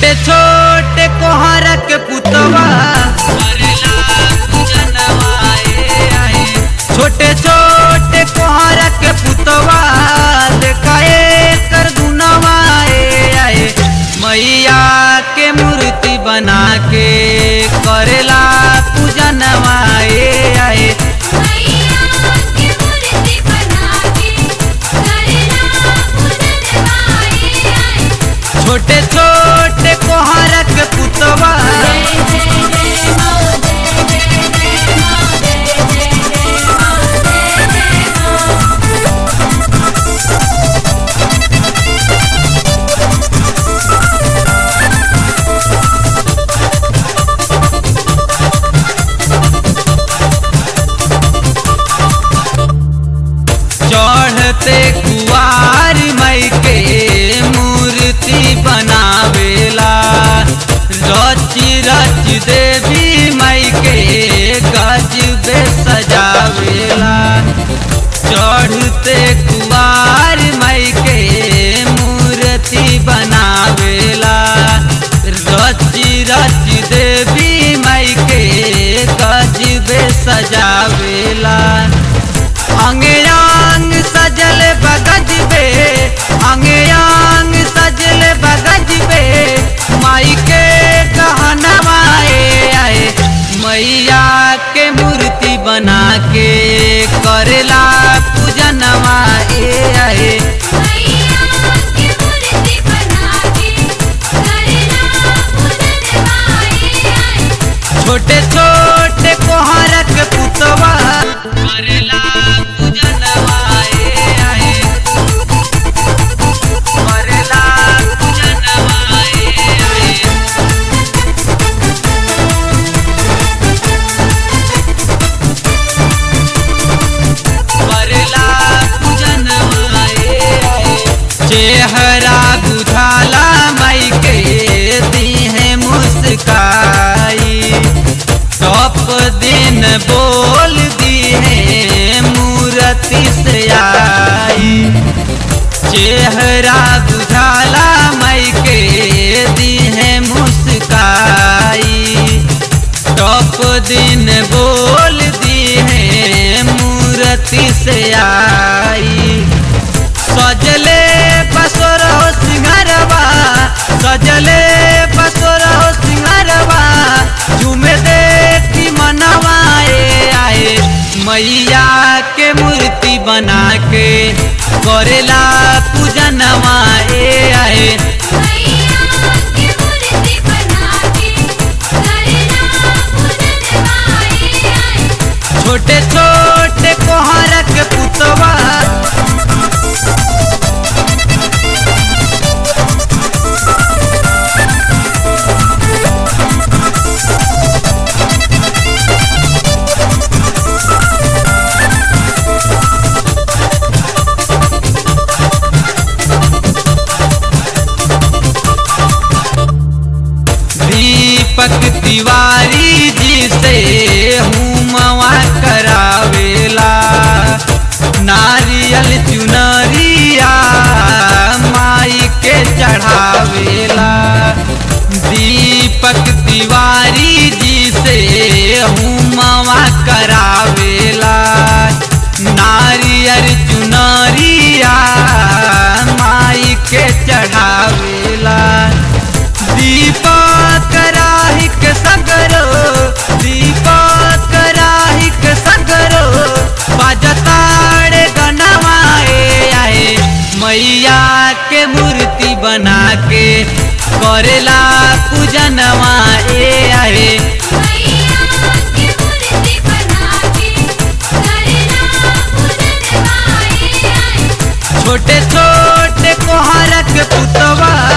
छोटे छोटे कोहर के पुतवा छोटे छोटे कोहर के पुतवा देखाए कर दुनवा आए मैया के मूर्ति बना के करेला पूजनवा आए छोटे छोटे कोहर के पुतवा चढ़ते कुवार मई के मूर्ति बनावेला रच रच देवी मई के गजबे सजावेला चढ़ते कुवार मई के मूर्ति बनावेला रच रच देवी मई के गजबे सजावेला अंगे अंग सजल बगजबे अंगे अंग सजल बगजबे माई के गहनवा आए मैया के मूर्ति बना के करेला पूजनवा आए छोटे छोटे कोहर के पुतवा करेला पूजनवा आए करेला पूजनवा आए करेला पूजनवा आए चेहरा बुझाला मई के दीहे मुस्काई टॉप दिन बोल दी है मूर्ति से आई चेहरा बुझाला मई के दी है मुस्काई टॉप दिन बोल दी है मूर्ति से आई सजले बसोर हो सिंगारवा सजले बसोर हो सिंगारवा झूमे देखी मनवा आए मैया के मूर्ति बना के करेला पूजनवा आए छोटे छोटे कोहर के पुतवा दीपक तिवारी जी से हुमवा करावेला नारियल चुनरिया माई के चढ़ावेला दीपक तिवारी जी से हुमवा करावेला नारियल चुनरिया माई के चढ़ावेला दीपक राहिक सगरो दीपक राहिक सगरो बाजताड़े गनवा आए मैया के मूर्ति बना के करेला पूजनवा आए छोटे छोटे कोहर के पुतवा